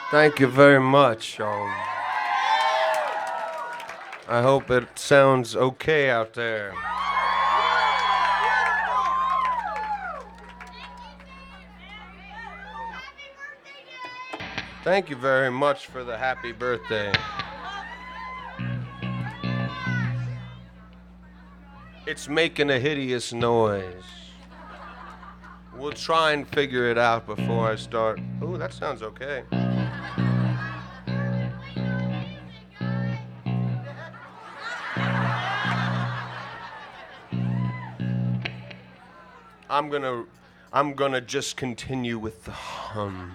Thank you very much. I hope it sounds okay out there. Thank you very much for the happy birthday. It's making a hideous noise. We'll try and figure it out before I start. Ooh, that sounds okay. I'm gonna just continue with the hum.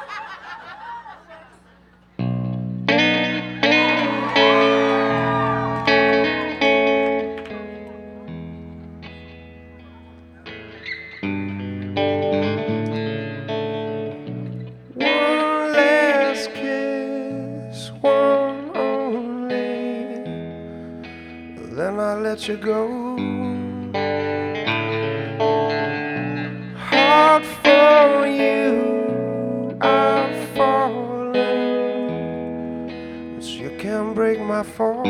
One last kiss, one only, then I let you go. Heart for you, I've fallen, but you can't break my fall.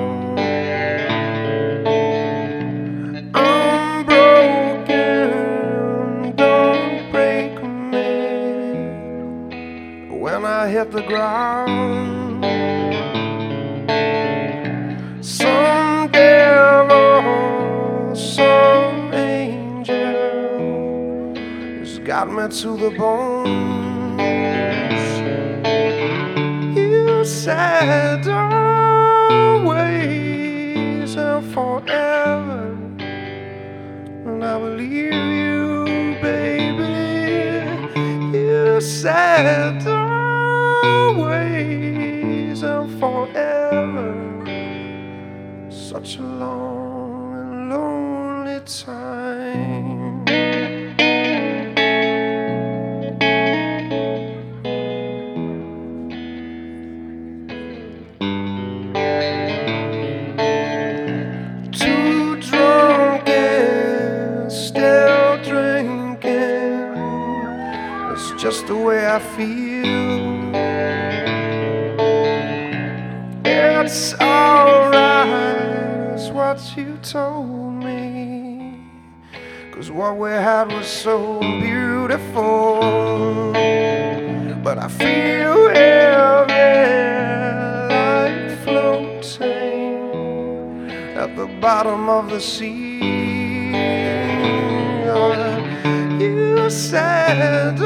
I'm broken, don't break me when I hit the ground. Some devil, some angel has got me to the bones. You said always and forever, and I believe you, baby. You said always and forever. Such a long and lonely time. Too drunk and still drinking. It's just the way I feel. It's alright, it's what you told me, 'cause what we had was so beautiful. But I feel heavy, like floating at the bottom of the sea. You said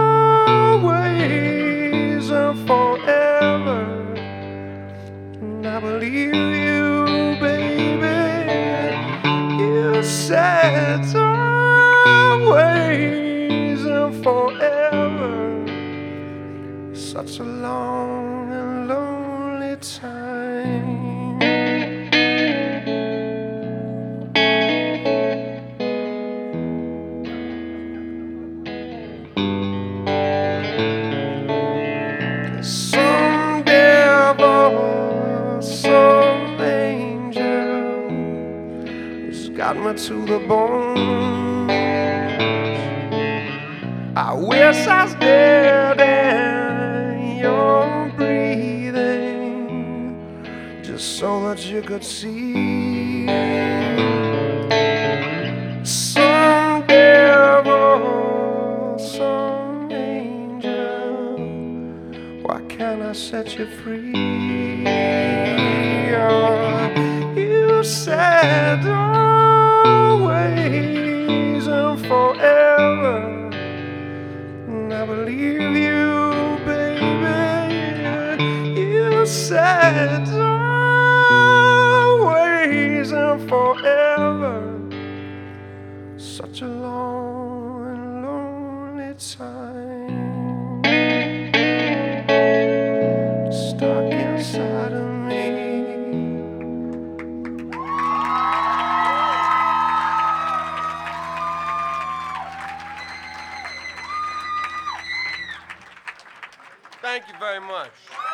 always and forever, and I believe you, baby. You said always and forever. Such a long and lonely time. Some devil, some angel has got me to the bone. I wish I was dead and you're breathing, just so that you could see. Some devil, some angel, why can't I set you free? You said always and forever, and I believe you, baby. You said always and forever. Such a long and lonely time, stuck inside of me. Thank you very much.